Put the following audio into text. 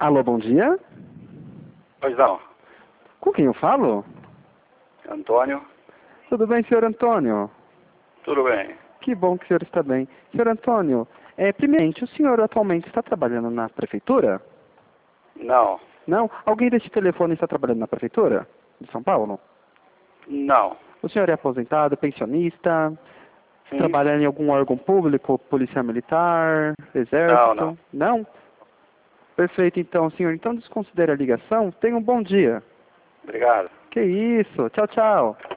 Alô, bom dia. Pois não. Com quem eu falo? Antônio, Tudo bem, senhor Antônio? tudo bem? Que bom que o senhor está bem. Senhor Antônio, primeiramente, o senhor atualmente está trabalhando na prefeitura? Não, Não? Alguém deste telefone está trabalhando na prefeitura de São Paulo? não. O senhor é aposentado, pensionista? Sim? Trabalha em algum órgão público, polícia militar, Não, não. exército? Não? Perfeito, então, senhor. Então, desconsidere a ligação. Tenha um bom dia. Obrigado. Que isso. Tchau, tchau.